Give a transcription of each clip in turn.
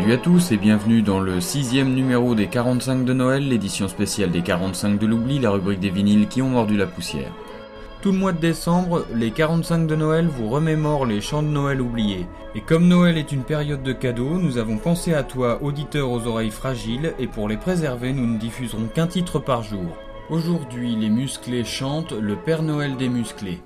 Salut à tous et bienvenue dans le 6e numéro des 45 de Noël, l'édition spéciale des 45 de l'oubli, la rubrique des vinyles qui ont mordu la poussière. Tout le mois de décembre, les 45 de Noël vous remémorent les chants de Noël oubliés. Et comme Noël est une période de cadeaux, nous avons pensé à toi, auditeur aux oreilles fragiles, et pour les préserver, nous ne diffuserons qu'un titre par jour. Aujourd'hui, les musclés chantent le Père Noël des musclés.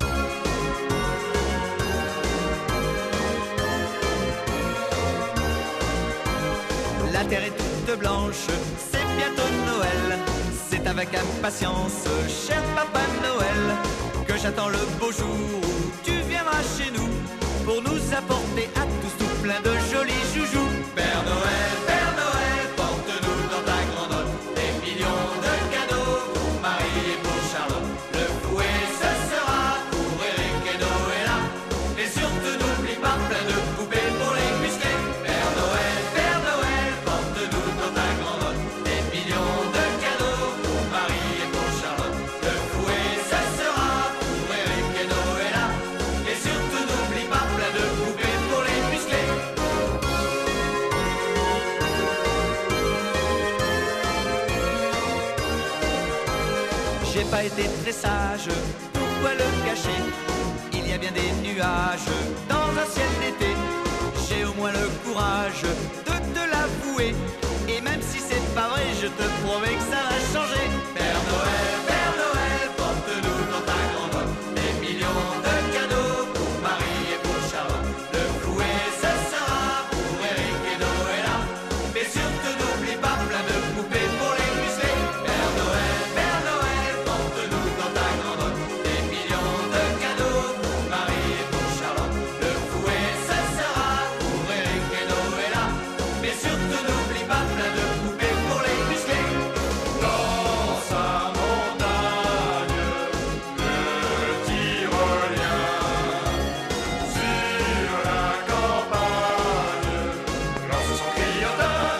La terre est toute blanche, c'est bientôt Noël. C'est avec impatience, cher Papa Noël, que j'attends le beau jour où tu viendras chez nous pour nous apporter à tous tout plein de jolis joujoux. Père Noël, porte-nous dans ta grandeur des millions de cadeaux pour Marie et pour Charlotte. Le fouet, ce sera pour Eric et Noëlla. Et surtout n'oublie pas plein de poupées pour les musclés. Père Noël, porte-nous dans ta grandeur des millions de cadeaux pour Marie et pour Charlotte. Le fouet, ce sera pour Eric et Noëlla. Et surtout n'oublie pas plein de poupées pour les musclés. J'ai pas été très sage, pourquoi le cacher? Il y a bien des nuages dans un ciel d'été. J'ai au moins le courage de te l'avouer. Et même si c'est pas vrai, je te promets que ça va changer. Père Noël, porte-nous dans ta grandeur des millions de cadeaux pour Marie et pour Charlotte. Le fouet, ce sera pour Eric et Noëlla. Mais surtout n'oublie pas plein de poupées pour les musclés. Père Noël, porte-nous dans ta grandeur des millions de cadeaux pour Marie et pour Charlotte. Le fouet, ce sera pour Eric et Noëlla. Mais surtout n'oublie pas plein de poupées pour les musclés. Dans sa montagne, le tyrolien, sur la campagne, lance son criotin.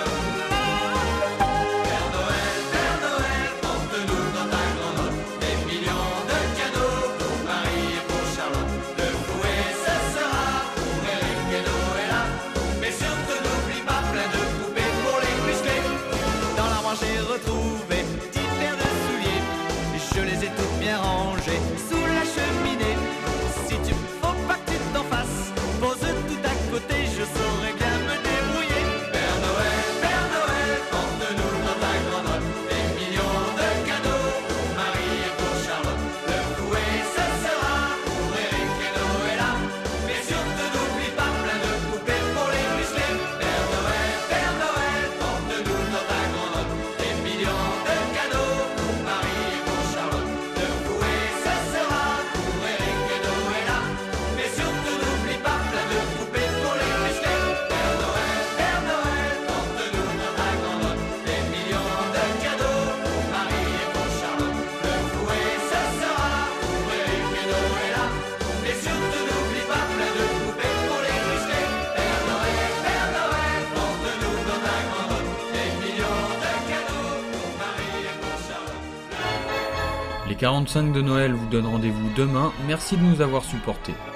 Père Noël, porte-nous dans ta grandeur des millions de cadeaux pour Marie et pour Charlotte. Le fouet, ce sera pour Eric et Noëlla. Mais surtout n'oublie pas plein de poupées pour les musclés. Dans l'armoire j'ai retrouvé 10 paires de souliers. Je les ai toutes bien rangées sous la cheminée. Si tu faut pas que tu t'en fasses, pose tout à côté, je saurais bien me débrouiller. Père Noël, porte-nous dans ta grandeur des millions de cadeaux pour Marie et pour Charlotte. Le fouet, ce sera pour Eric et Noëlla. Mais surtout n'oublie pas plein de poupées pour les musclés. Père Noël, porte-nous dans ta grandeur des millions de cadeaux pour Marie et pour Charlotte. Le fouet, ce sera pour Eric et Noëlla. Mais surtout n'oublie pas plein de poupées pour les musclés. Père Noël, porte-nous dans ta grandeur des millions de cadeaux pour Marie et pour Charlotte. Le fouet, ce sera pour Eric et Noëlla. Mais surtout n'oublie pas plein de poupées pour les musclés. Père Noël, porte-nous dans ta grandeur des millions de cadeaux pour Marie et pour Charlotte. Les 45 de Noël vous donnent rendez-vous demain, merci de nous avoir supportés.